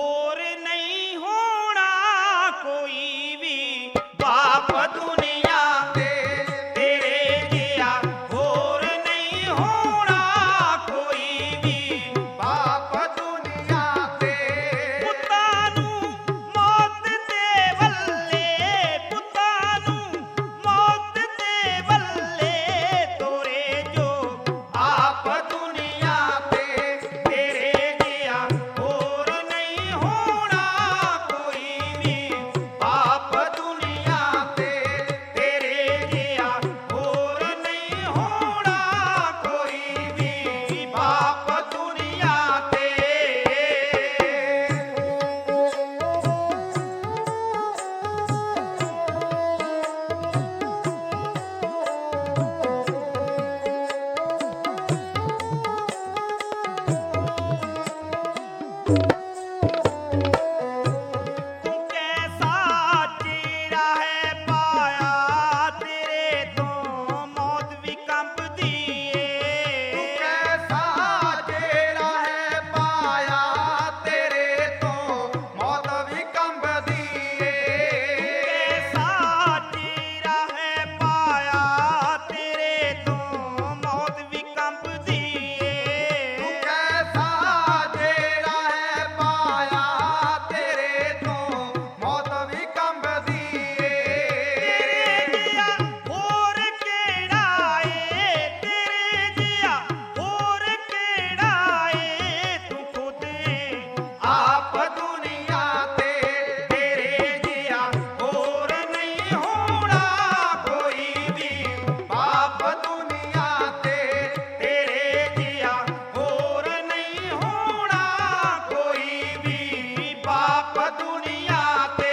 ਹੋਰ ਨਹੀਂ ਹੋਣਾ ਕੋਈ ਵੀ ਬਾਪ ਦੁਨੀਆ ਤੇ ਤੇਰੇ ਜਿਹਾ ਹੋਰ ਨਹੀਂ ਹੋਣਾ ਕੋਈ ਵੀ ਬਾਪ ਦੁਨੀਆ ਤੇ ਪੁੱਤਾਂ ਨੂੰ ਮੌਤ ਦੇ ਵੱਲੇ ਪੁੱਤਾਂ ਨੂੰ ਮੌਤ ਦੇ ਵੱਲੇ ਤੋਰੇ ਜੋ ਆਪ ਦੁਨੀਆ ਤੇ ਤੇਰੇ ਜਿਹਾ ਹੋਰ ਨਹੀਂ ਹੋਣਾ ਕੋਈ ਵੀ ਬਾਪ ਦੁਨੀਆ ਤੇ ਤੇਰੇ ਜਿਹਾ ਹੋਰ ਨਹੀਂ ਹੋਣਾ ਕੋਈ ਵੀ ਬਾਪ ਦੁਨੀਆ ਤੇ ਤੂੰ ਕੈਸਾ ਚਿਹਰਾ ਹੈ ਪਾਇਆ ਤੇਰੇ ਤੋਂ ਮੌਤ ਵੀ ਕੰਬਦੀ ਏ ਕੈਸਾ ਜਿਹੜਾ ਹੈ ਪਾਇਆ ਤੇਰੇ ਤੋਂ ਮੌਤ ਵੀ ਕੰਬਦੀ ਏ ਕੈਸਾ ਚਿਹਰਾ ਹੈ ਪਾਇਆ ਤੇਰੇ ਤੋਂ ਮੌਤ ਵੀ ਕੰਬਦੀ ਏ ਕੈਸਾ ਜਿਹੜਾ ਹੈ ਪਾਇਆ ਤੇਰੇ ਤੋਂ ਮੌਤ ਵੀ ਕੰਬਦੀ ਤੇਰੇ ਏ ਜਿਹਾ ਹੋਰ ਕਿਹੜਾ ਏ ਤੇਰੇ ਜਿਹਾ ਹੋਰ ਕਿਹੜਾ ਏ ਤੂੰ ਖੁਦ ਏ ਆਪ ਦੁਨੀਆ ਤੇ ਤੇਰੇ ਜਿਹਾ ਹੋਰ ਨਹੀਂ ਹੋਣਾ ਕੋਈ ਵੀ ਬਾਪ ਦੁਨੀਆ ਤੇ ਤੇਰੇ ਜਿਹਾ ਹੋਰ ਨਹੀਂ ਹੋਣਾ ਕੋਈ ਵੀ ਬਾਪ ਦੁਨੀਆ ਤੇ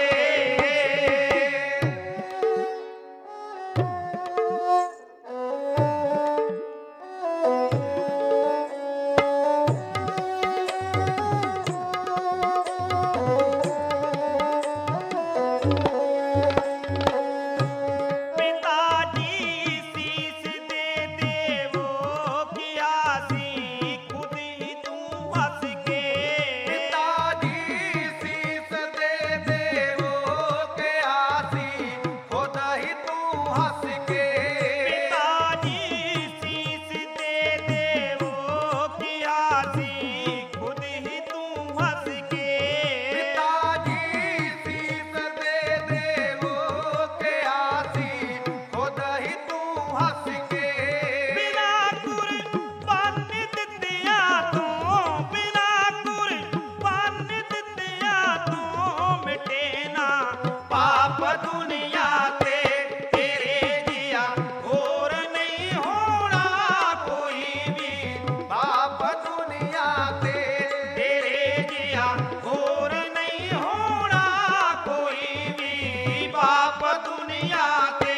ਪਿਤਾ ਜੀ ਸੀਸ ਦੇ ਦੇਵੋ ਕਿਹਾ ਸੀ ਖੁਦ ਹੀ ਤੂੰ ਹੱਸ ਕੇ ਪਿਤਾ ਜੀ ਸੀਸ ਦੇ ਦੇਵੋ ਕਿਹਾ ਸੀ ਖੁਦ ਹੀ ਤੂੰ ਹੱਸ ਕੇ ਪਿਤਾ ਜੀ ਸੀਸ ਦੇ ਦੇਵੋ ਕਿਹਾ ਸੀ ਖੁਦ ਹੀ ਤੂੰ ਹੱਸ ਕੇ ਪਿਤਾ ਜੀ ਸੀਸ ਦੇ ਦੇਵੋ ਕਿਹਾ ਸੀ ਖੁਦ ਹੀ ਤੂੰ ਹੱਸ ਕੇ ਬਿਨਾ ਕੁਰਬਾਨ ਦਿੱਤਿਆਂ ਤੋਂ ਬਿਨਾ ਕੁਰਬਾਨ ਦਿੱਤਿਆਂ ਤੋਂ ਮਿਟੇ ਨਾ ਪਾਪ ਦੁਨੀਆ ਤੇ ਤੇਰੇ ਜਿਹਾ ਹੋਰ ਨਹੀਂ ਹੋਣਾ ਕੋਈ ਵੀ ਬਾਪ ਦੁਨੀਆ ਤੇ ਤੇਰੇ ਜਿਹਾ ਹੋਰ ਨਹੀਂ ਹੋਣਾ ਕੋਈ ਵੀ ਬਾਪ ਦੁਨੀਆ ਤੇ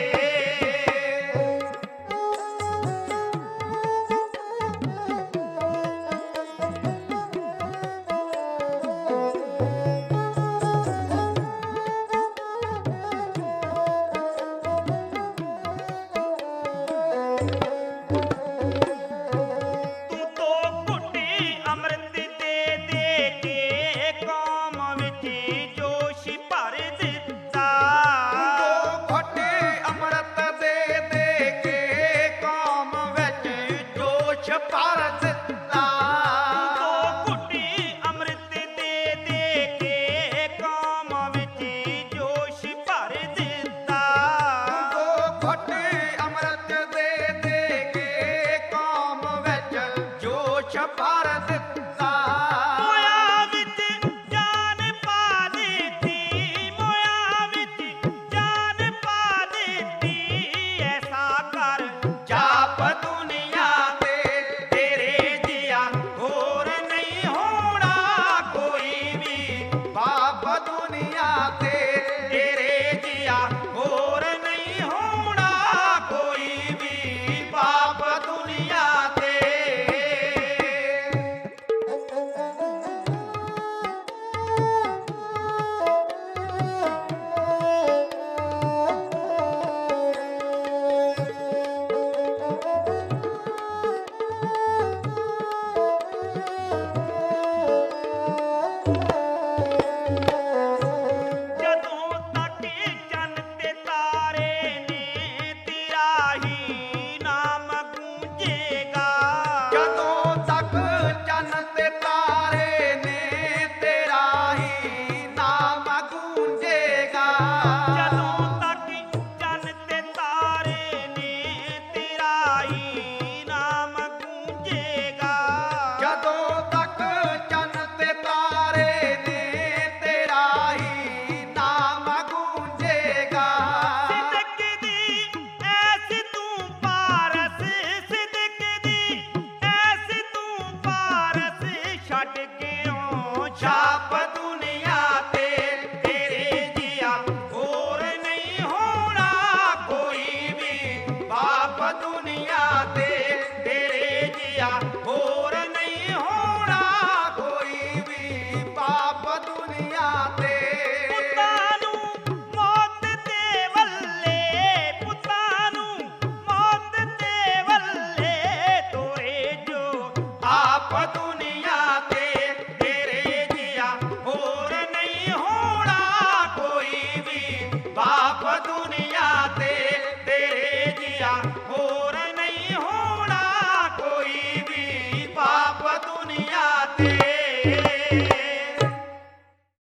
ਤੂੰ ਤੋ ਘੁੱਟੀ ਅੰਮ੍ਰਿਤ ਦੇ ਕੇ ਕੌਮ ਵਿੱਚ ਜੋਸ਼ ਭਰ ਦਿੱਤਾ ਦੋ ਘੋਟੇ ਅੰਮ੍ਰਿਤ ਦੇ ਕੇ ਕੌਮ ਵਿੱਚ ਜੋਸ਼ ਭਰ ਦਿੱਤਾ ਤੋ ਘੁੱਟੀ ਅੰਮ੍ਰਿਤ ਦੇ ਕੇ ਕੌਮ ਵਿੱਚ ਜੋਸ਼ ਭਰ ਦਿੱਤਾ ਦੋ ਘੋਟੇ ਅੰਮ੍ਰਿਤ ਦੇ ਕੇ ਕੌਮ ਵਿੱਚ ਜੋਸ਼ ਭਰ ਦਿੱਤਾ ਮੋਇਆ ਵਿੱਚ ਜਾਨ ਪਾ ਦਿੱਤੀ ਮੋਇਆ ਵਿੱਚ ਜਾਨ ਪਾ ਦਿੱਤੀ ਐਸਾ ਕਰ ਜਾਪ ਦੁਨੀਆ ਤੇ ਤੇਰੇ ਜਿਹਾ ਹੋਰ ਨਹੀਂ ਹੋਣਾ ਕੋਈ ਵੀ ਬਾਪ ਦੁਨੀਆ ਤੇ ਤੇਰੇ ਜਿਹਾ ਹੋਰ ਨਹੀਂ ਹੋਣਾ ਕੋਈ ਵੀ ਬਾਪ ਦੁਨੀਆ ਤੇ Thank you. ਪਾਪ ਦੁਨੀਆ